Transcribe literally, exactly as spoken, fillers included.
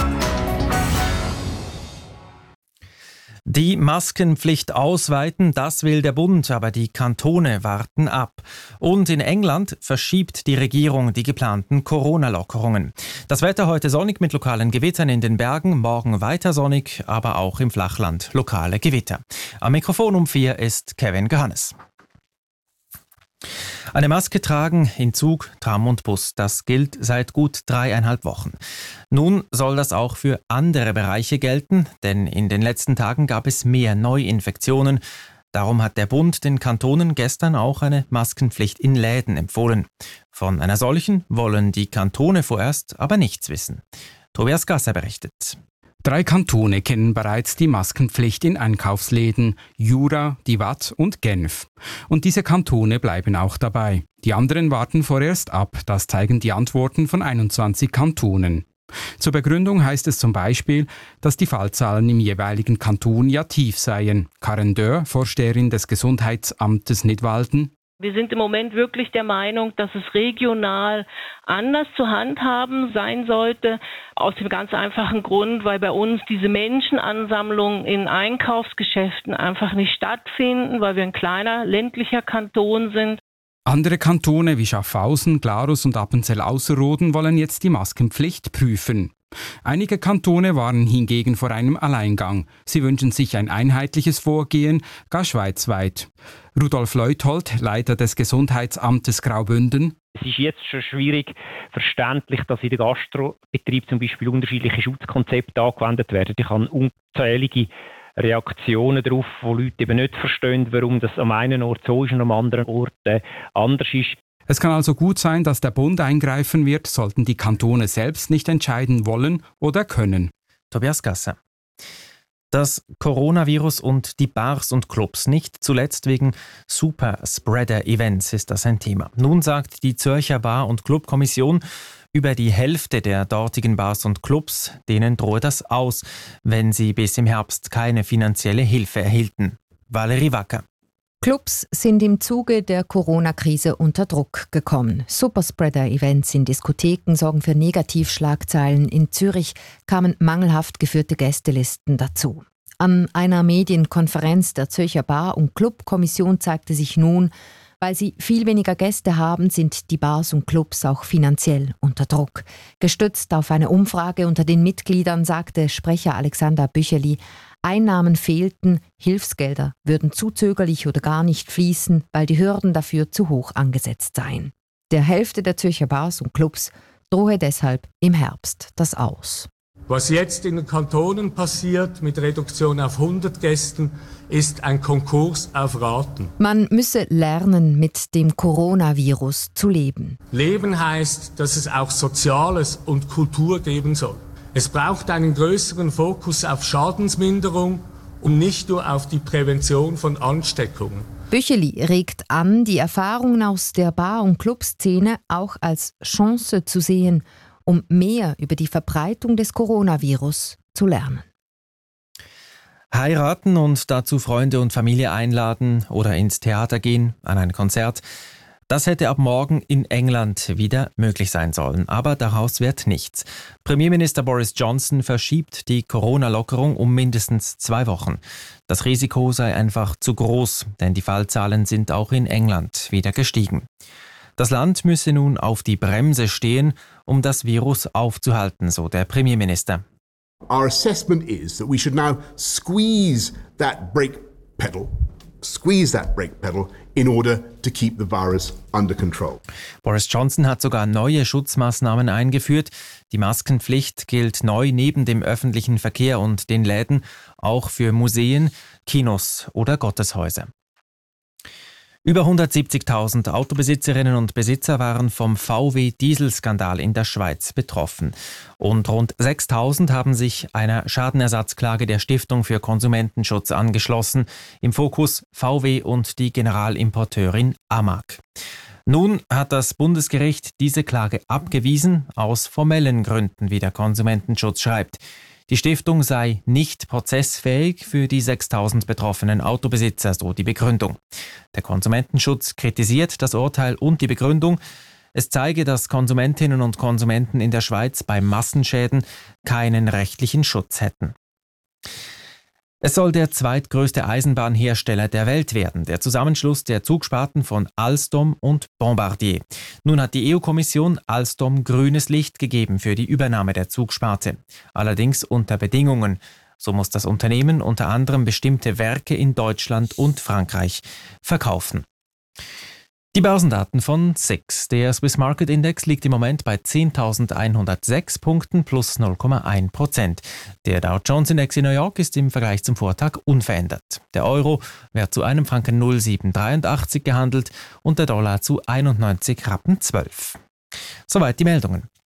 Die Maskenpflicht ausweiten, das will der Bund, aber die Kantone warten ab. Und in England verschiebt die Regierung die geplanten Corona-Lockerungen. Das Wetter heute sonnig mit lokalen Gewittern in den Bergen, morgen weiter sonnig, aber auch im Flachland lokale Gewitter. Am Mikrofon um vier ist Kevin Johannes. Eine Maske tragen in Zug, Tram und Bus, das gilt seit gut dreieinhalb Wochen. Nun soll das auch für andere Bereiche gelten, denn in den letzten Tagen gab es mehr Neuinfektionen. Darum hat der Bund den Kantonen gestern auch eine Maskenpflicht in Läden empfohlen. Von einer solchen wollen die Kantone vorerst aber nichts wissen. Tobias Gasser berichtet. Drei Kantone kennen bereits die Maskenpflicht in Einkaufsläden: Jura, die Waadt und Genf. Und diese Kantone bleiben auch dabei. Die anderen warten vorerst ab, das zeigen die Antworten von einundzwanzig Kantonen. Zur Begründung heißt es zum Beispiel, dass die Fallzahlen im jeweiligen Kanton ja tief seien. Karen Dörr, Vorsteherin des Gesundheitsamtes Nidwalden: Wir sind im Moment wirklich der Meinung, dass es regional anders zu handhaben sein sollte. Aus dem ganz einfachen Grund, weil bei uns diese Menschenansammlungen in Einkaufsgeschäften einfach nicht stattfinden, weil wir ein kleiner ländlicher Kanton sind. Andere Kantone wie Schaffhausen, Glarus und Appenzell-Ausserrhoden wollen jetzt die Maskenpflicht prüfen. Einige Kantone waren hingegen vor einem Alleingang. Sie wünschen sich ein einheitliches Vorgehen, gar schweizweit. Rudolf Leuthold, Leiter des Gesundheitsamtes Graubünden: Es ist jetzt schon schwierig verständlich, dass in den Gastrobetrieb zum Beispiel unterschiedliche Schutzkonzepte angewendet werden. Ich habe unzählige Reaktionen darauf, wo Leute eben nicht verstehen, warum das am einen Ort so ist und am anderen Ort äh, anders ist. Es kann also gut sein, dass der Bund eingreifen wird, sollten die Kantone selbst nicht entscheiden wollen oder können. Tobias Gasser. Das Coronavirus und die Bars und Clubs, nicht zuletzt wegen Superspreader-Events ist das ein Thema. Nun sagt die Zürcher Bar- und Clubkommission, über die Hälfte der dortigen Bars und Clubs, denen drohe das aus, wenn sie bis im Herbst keine finanzielle Hilfe erhielten. Valerie Wacker. Clubs sind im Zuge der Corona-Krise unter Druck gekommen. Superspreader-Events in Diskotheken sorgen für Negativschlagzeilen. In Zürich kamen mangelhaft geführte Gästelisten dazu. An einer Medienkonferenz der Zürcher Bar- und Clubkommission zeigte sich nun, weil sie viel weniger Gäste haben, sind die Bars und Clubs auch finanziell unter Druck. Gestützt auf eine Umfrage unter den Mitgliedern sagte Sprecher Alexander Bücheli, Einnahmen fehlten, Hilfsgelder würden zu zögerlich oder gar nicht fließen, weil die Hürden dafür zu hoch angesetzt seien. Der Hälfte der Zürcher Bars und Clubs drohe deshalb im Herbst das Aus. Was jetzt in den Kantonen passiert mit Reduktion auf hundert Gästen, ist ein Konkurs auf Raten. Man müsse lernen, mit dem Coronavirus zu leben. Leben heißt, dass es auch Soziales und Kultur geben soll. Es braucht einen größeren Fokus auf Schadensminderung und nicht nur auf die Prävention von Ansteckungen. Bücheli regt an, die Erfahrungen aus der Bar- und Clubszene auch als Chance zu sehen, um mehr über die Verbreitung des Coronavirus zu lernen. Heiraten und dazu Freunde und Familie einladen oder ins Theater gehen, an ein Konzert. Das hätte ab morgen in England wieder möglich sein sollen, aber daraus wird nichts. Premierminister Boris Johnson verschiebt die Corona-Lockerung um mindestens zwei Wochen. Das Risiko sei einfach zu groß, denn die Fallzahlen sind auch in England wieder gestiegen. Das Land müsse nun auf die Bremse stehen, um das Virus aufzuhalten, so der Premierminister. Our assessment is that we should now squeeze that brake pedal, squeeze that brake pedal in order to keep the virus under control. Boris Johnson hat sogar neue Schutzmaßnahmen eingeführt. Die Maskenpflicht gilt neu neben dem öffentlichen Verkehr und den Läden auch für Museen, Kinos oder Gotteshäuser. Über hundertsiebzigtausend Autobesitzerinnen und Besitzer waren vom V W-Dieselskandal in der Schweiz betroffen. Und rund sechstausend haben sich einer Schadenersatzklage der Stiftung für Konsumentenschutz angeschlossen. Im Fokus V W und die Generalimporteurin Amag. Nun hat das Bundesgericht diese Klage abgewiesen, aus formellen Gründen, wie der Konsumentenschutz schreibt. Die Stiftung sei nicht prozessfähig für die sechstausend betroffenen Autobesitzer, so die Begründung. Der Konsumentenschutz kritisiert das Urteil und die Begründung. Es zeige, dass Konsumentinnen und Konsumenten in der Schweiz bei Massenschäden keinen rechtlichen Schutz hätten. Es soll der zweitgrößte Eisenbahnhersteller der Welt werden, der Zusammenschluss der Zugsparten von Alstom und Bombardier. Nun hat die E U-Kommission Alstom grünes Licht gegeben für die Übernahme der Zugsparte. Allerdings unter Bedingungen. So muss das Unternehmen unter anderem bestimmte Werke in Deutschland und Frankreich verkaufen. Die Börsendaten von S I X. Der Swiss Market Index liegt im Moment bei zehntausendeinhundertsechs Punkten plus null Komma eins Prozent. Der Dow Jones Index in New York ist im Vergleich zum Vortag unverändert. Der Euro wird zu einem Franken null Komma sieben dreiundachtzig gehandelt und der Dollar zu einundneunzig Rappen zwölf. Soweit die Meldungen.